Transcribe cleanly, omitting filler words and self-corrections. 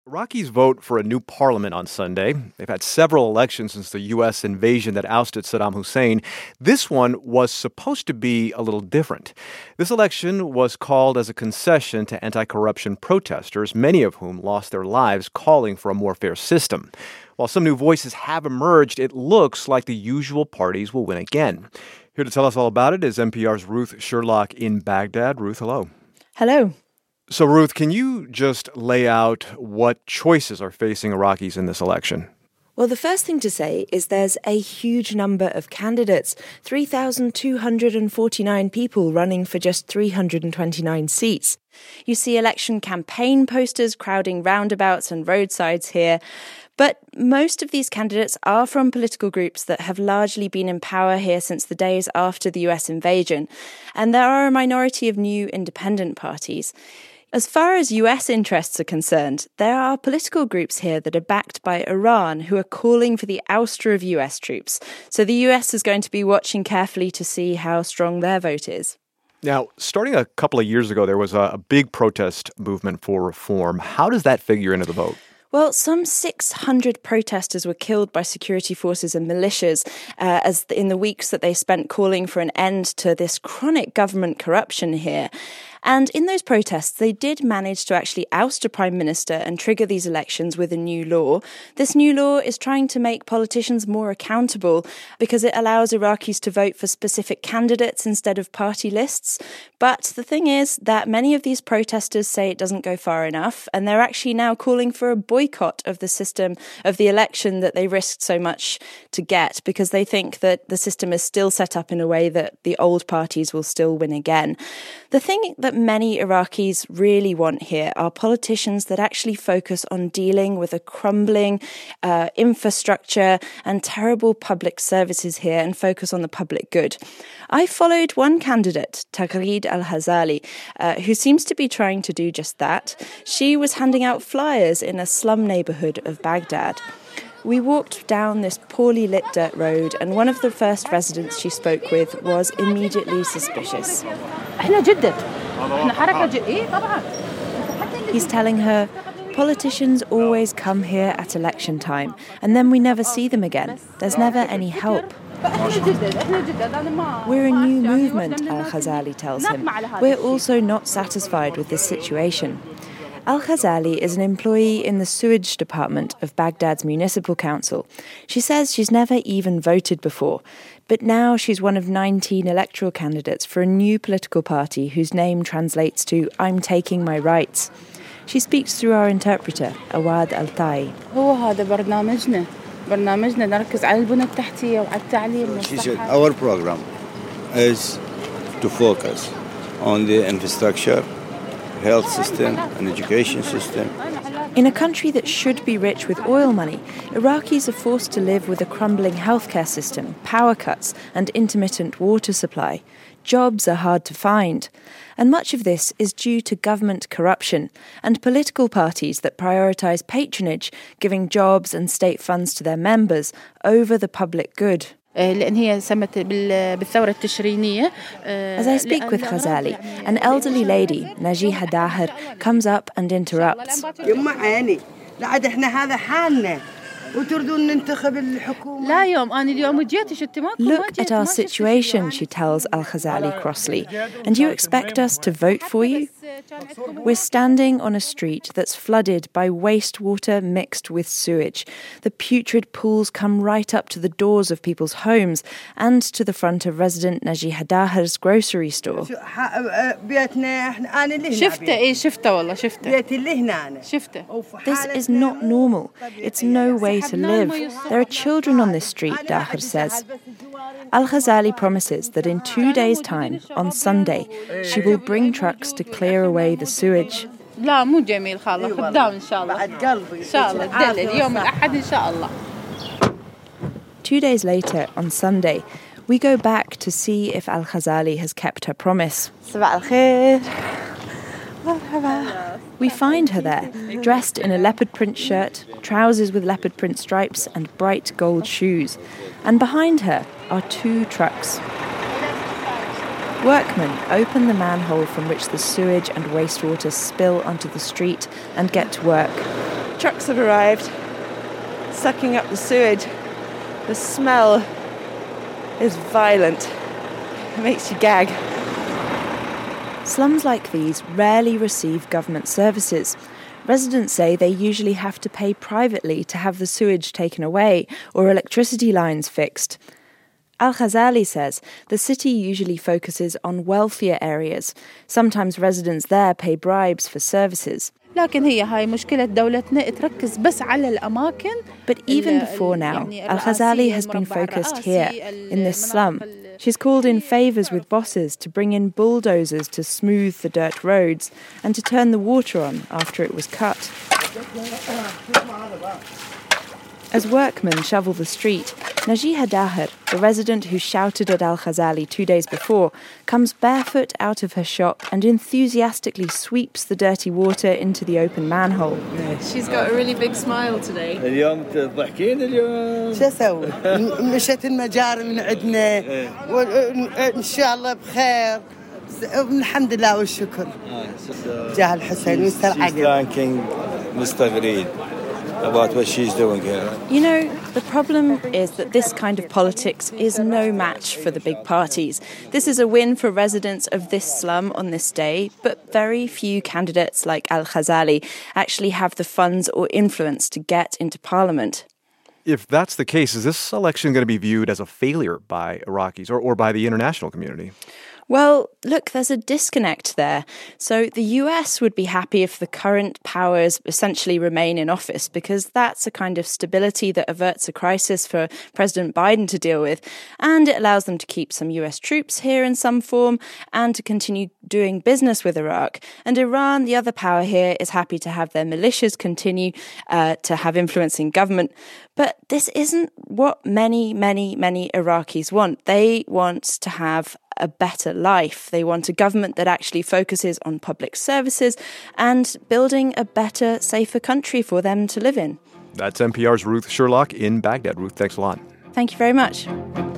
Iraqis vote for a new parliament on Sunday. They've had several elections since the U.S. invasion that ousted Saddam Hussein. This one was supposed to be a little different. This election was called as a concession to anti-corruption protesters, many of whom lost their lives calling for a more fair system. While some new voices have emerged, it looks like the usual parties will win again. Here to tell us all about it is NPR's Ruth Sherlock in Baghdad. Ruth, hello. Hello. So, Ruth, can you just lay out what choices are facing Iraqis in this election? Well, the first thing to say is there's a huge number of candidates, 3,249 people running for just 329 seats. You see election campaign posters crowding roundabouts and roadsides here. But most of these candidates are from political groups that have largely been in power here since the days after the US invasion. And there are a minority of new independent parties. As far as US interests are concerned, there are political groups here that are backed by Iran who are calling for the ouster of US troops. So the US is going to be watching carefully to see how strong their vote is. Now, starting a couple of years ago, there was a big protest movement for reform. How does that figure into the vote? Well, some 600 protesters were killed by security forces and militias as in the weeks that they spent calling for an end to this chronic government corruption here. And in those protests, they did manage to actually oust a prime minister and trigger these elections with a new law. This new law is trying to make politicians more accountable because it allows Iraqis to vote for specific candidates instead of party lists. But the thing is that many of these protesters say it doesn't go far enough, and they're actually now calling for a boycott of the system of the election that they risked so much to get because they think that the system is still set up in a way that the old parties will still win again. The thing that many Iraqis really want here are politicians that actually focus on dealing with a crumbling infrastructure and terrible public services here and focus on the public good. I followed one candidate, Taghreed Al-Ghazali, who seems to be trying to do just that. She was handing out flyers in a slum neighborhood of Baghdad. We walked down this poorly lit dirt road, and one of the first residents she spoke with was immediately suspicious. He's telling her, politicians always come here at election time, and then we never see them again. There's never any help. We're a new movement, Al-Ghazali tells him. We're also not satisfied with this situation. Al-Ghazali is an employee in the sewage department of Baghdad's municipal council. She says she's never even voted before, but now she's one of 19 electoral candidates for a new political party whose name translates to "I'm taking my rights." She speaks through our interpreter, Awad Al-Tai. She said our program is to focus on the infrastructure, health system and education system. In a country that should be rich with oil money, Iraqis are forced to live with a crumbling healthcare system, power cuts and intermittent water supply. Jobs are hard to find. And much of this is due to government corruption and political parties that prioritise patronage, giving jobs and state funds to their members over the public good. As I speak with Ghazali, an elderly lady, Najiha Daher, comes up and interrupts. Look at our situation, she tells Al-Ghazali crossly, and you expect us to vote for you? We're standing on a street that's flooded by wastewater mixed with sewage. The putrid pools come right up to the doors of people's homes and to the front of resident Najiha Daher's grocery store. This is not normal. It's no way to live. There are children on this street, Daher says. Al-Ghazali promises that in 2 days' time, on Sunday, she will bring trucks to clear away the sewage. 2 days later, on Sunday, we go back to see if Al-Ghazali has kept her promise. We find her there, dressed in a leopard print shirt, trousers with leopard print stripes and bright gold shoes. And behind her are 2 trucks. Workmen open the manhole from which the sewage and wastewater spill onto the street and get to work. Trucks have arrived, sucking up the sewage. The smell is violent. It makes you gag. Slums like these rarely receive government services. Residents say they usually have to pay privately to have the sewage taken away or electricity lines fixed. Al-Ghazali says the city usually focuses on wealthier areas. Sometimes residents there pay bribes for services. But even before now, Al-Ghazali has been focused here, in this slum. She's called in favours with bosses to bring in bulldozers to smooth the dirt roads and to turn the water on after it was cut. As workmen shovel the street, Najiha Daher, the resident who shouted at Al-Ghazali 2 days before, comes barefoot out of her shop and enthusiastically sweeps the dirty water into the open manhole. She's got a really big smile today. شو اسوي؟ مشيت المجاري من عندنا وان شاء الله بخير الحمد لله والشكر. جاه الحسين ويستر عقل. Thanking Mr. Greed about what she's doing here. You know, the problem is that this kind of politics is no match for the big parties. This is a win for residents of this slum on this day, but very few candidates like Al-Ghazali actually have the funds or influence to get into parliament. If that's the case, is this election going to be viewed as a failure by Iraqis or by the international community? Well, look, there's a disconnect there. So the US would be happy if the current powers essentially remain in office, because that's a kind of stability that averts a crisis for President Biden to deal with, and it allows them to keep some US troops here in some form and to continue doing business with Iraq. And Iran, the other power here, is happy to have their militias continue to have influence in government. But this isn't what many Iraqis want. They want to have a better life. They want a government that actually focuses on public services and building a better, safer country for them to live in. That's NPR's Ruth Sherlock in Baghdad. Ruth, thanks a lot. Thank you very much.